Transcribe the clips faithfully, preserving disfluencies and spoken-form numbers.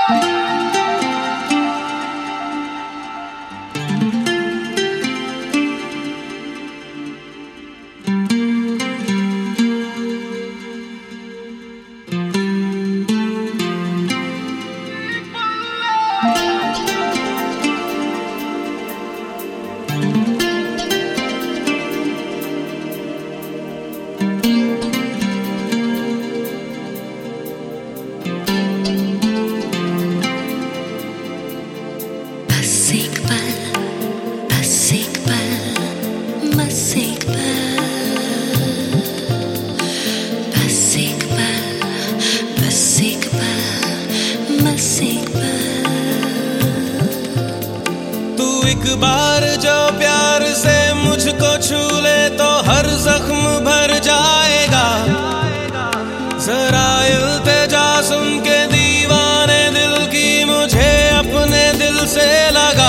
एक बार जो प्यार से मुझको छू ले तो हर जख्म भर जाएगा। जरा इल्तिजा सुन के दीवाने दिल की मुझे अपने दिल से लगा।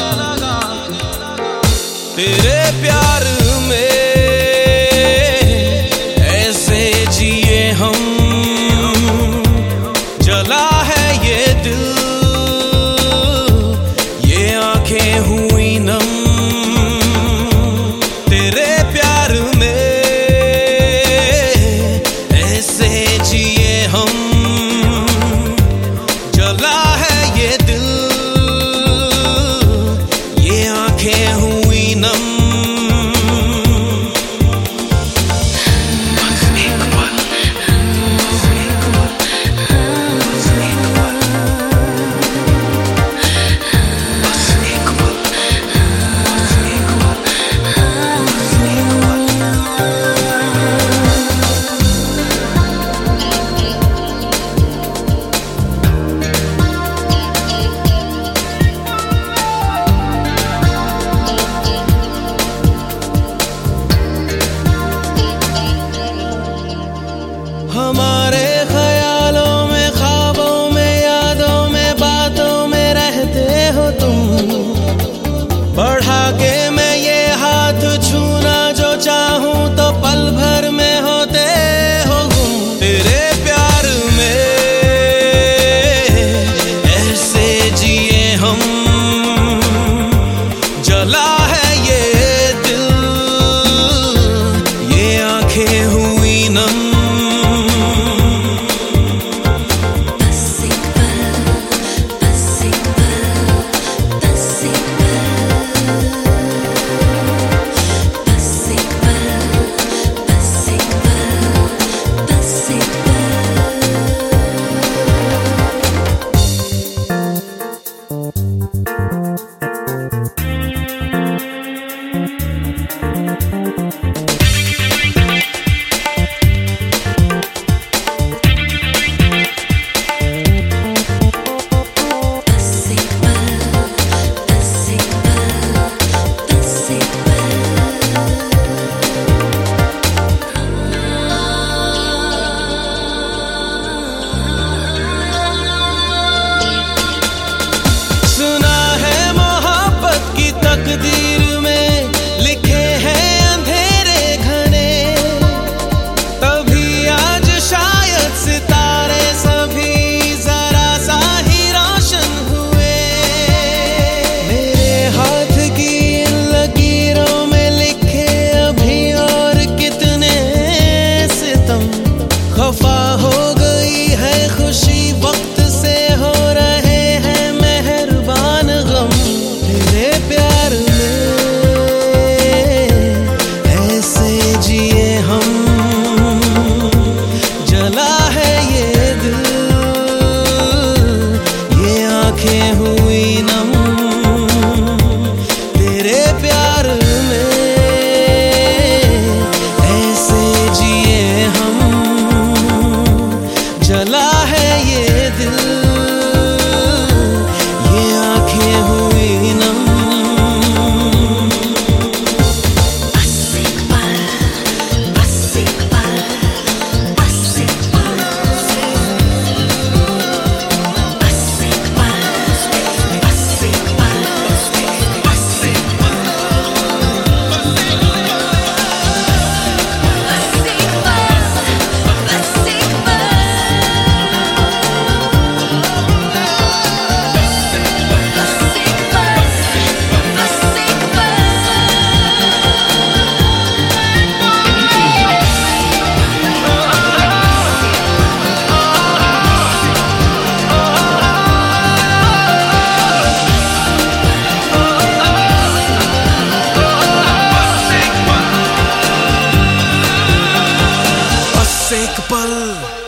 तेरे प्यार में ऐसे जिए हम, जला है ये दिल, ये आंखें हुई नम। तेरे प्यार में ऐसे जिए हम, जला है ये दिल, ये आंखें हुई नम। हमारे ख्यालों में, ख्वाबों में, यादों में, बातों में रहते हो तुम। बढ़ा के मैं ये हाथ छूना जो चाहूं तो पल भर में होते हो गुम। तेरे प्यार में ऐसे जिए हम, जला है ये दिल, ये आंखें हुई नम। तकदीर में लिखे हैं अंधेरे घने, तभी आज शायद सितारे सभी जरा सा ही रोशन हुए। मेरे हाथ की इन लकीरों में लिखे अभी और कितने सितम। खफा हो गई है खुशी, वक्त से हो रहे हैं मेहरबान गम। तेरे प्यार में ऐसे जिए हम, जला है ये दिल, ये आंखें हुई नम। तेरे प्यार में ऐसे जिए हम, जला है ये दिल, ये आंखें हुई नम। एक पल